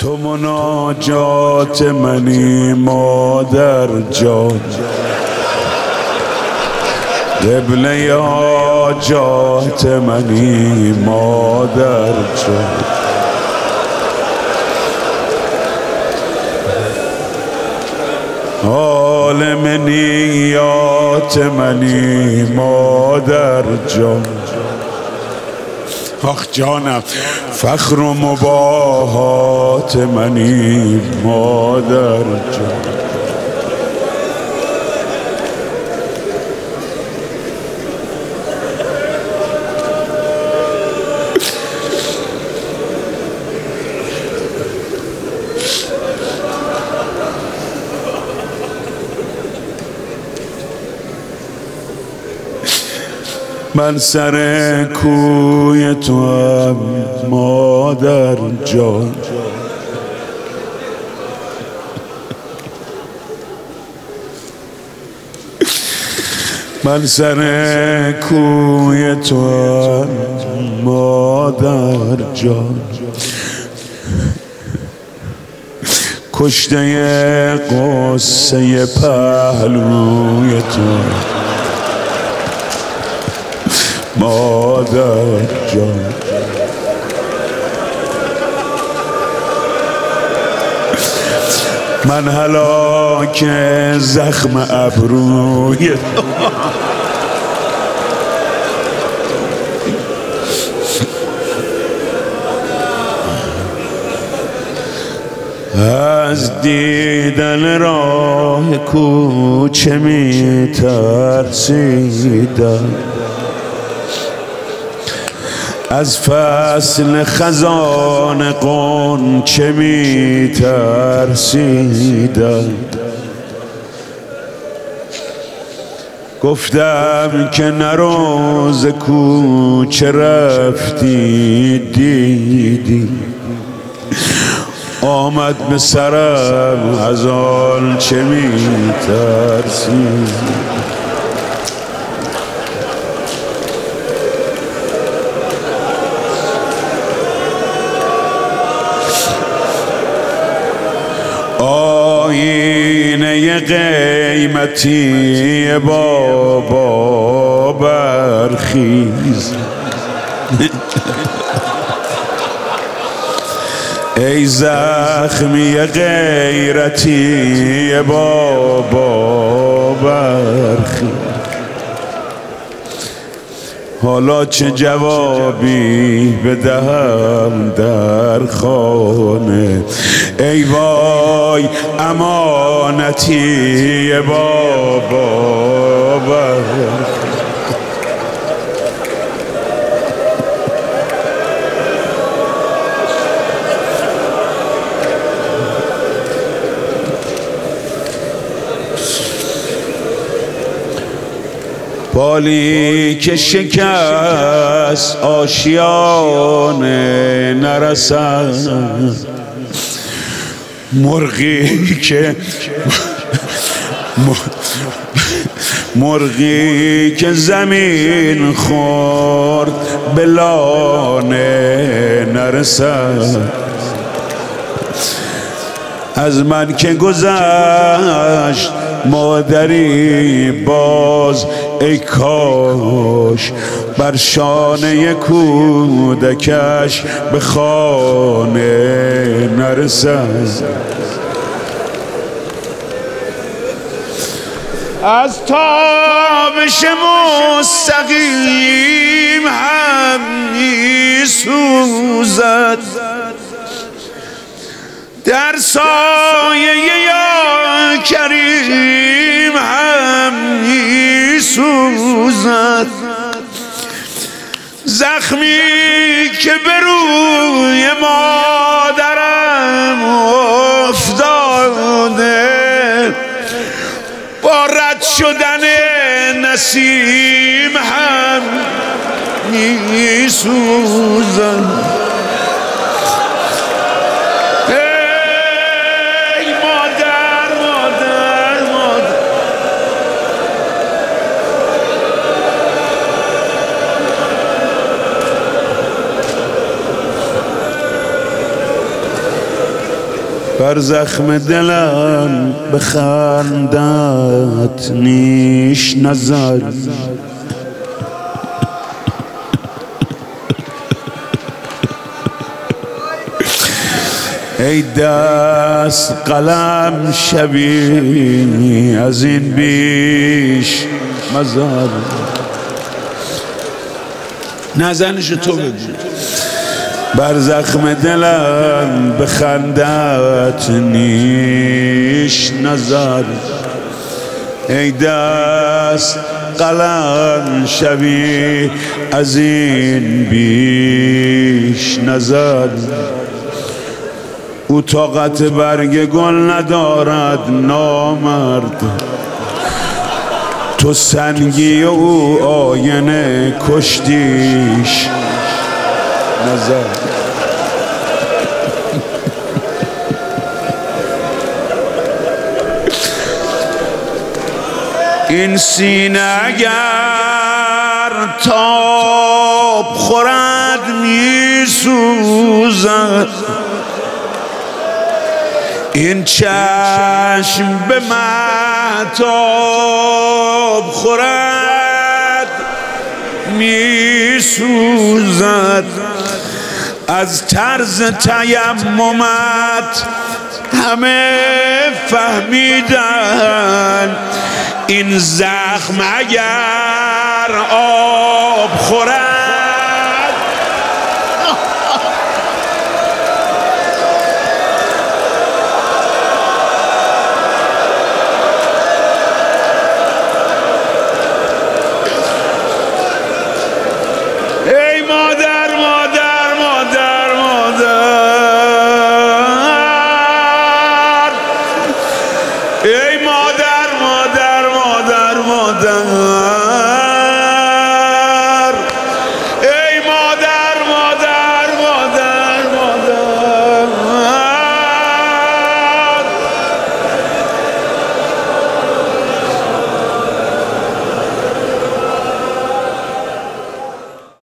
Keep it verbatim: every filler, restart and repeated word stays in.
تو مناجات منی مادر جان، قبله حاجات منی مادر جان. عالم نیات منی مادر جان. آخ جانم فخر و مباهات منی مادر جان. من سر کوی تو هم مادر جان، من سر کوی تو هم مادر جان. کشته قصه پهلوی تو مادر جان. من هلاک زخم ابروی از دیدن راه کوچه می ترسیدم، از فصل خزان غنچه می ترسیدم. گفتم که نرو ز کوچه رفتی دیدی، آمد به سرم از آن چه می ترسیدم. آینه قیمتی بابا برخیز، ای زخمی غیرتی بابا برخیز. حالا چه جوابی بدهم در خانه، ای وای امانتی بابا برخیز. بالی که شکست آشیانه نرسد، مرغی که مرغی که زمین خورد به لانه نرسد. از من که گذشت مادری باز، ای کاش بر شانه کودکش به خانه نرسد. از تابش مستقیم هم می سوزد، در سایه یا کریم هم می سوزد. زخمی که به روی مادرم افتاده، با رد شدن نسیم هم می سوزد. بر زخم دلم بخندت نیش نظر. ای دست قلم شبی از این بیش مزار. نزنش تو بگو. بر زخم دلم بخندت نیش نظر. ای دست قلم شبی از این بیش نظر. او طاقت برگ گل ندارد نامرد، تو سنگی او آینه کشتیش نظر. این سینه اگر تاب خورد می سوزد، این چشم به مهتاب خورد می سوزد. از طرز تیممت همه فهمیدن، این زخم اگر آب خورد